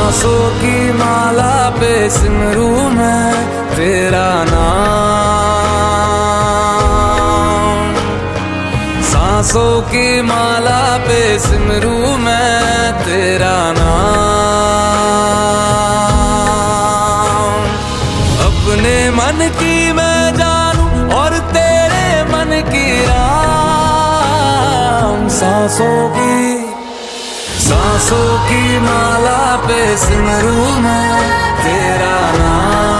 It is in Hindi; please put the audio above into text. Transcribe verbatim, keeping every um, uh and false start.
सांसों की माला पे सिमरू मैं तेरा नाम। सांसों की माला पे सिमरू मैं तेरा नाम। अपने मन की मैं जानूं और तेरे मन की राम। सांसों की सांसों की माला पे सिमरू मैं तेरा नाम।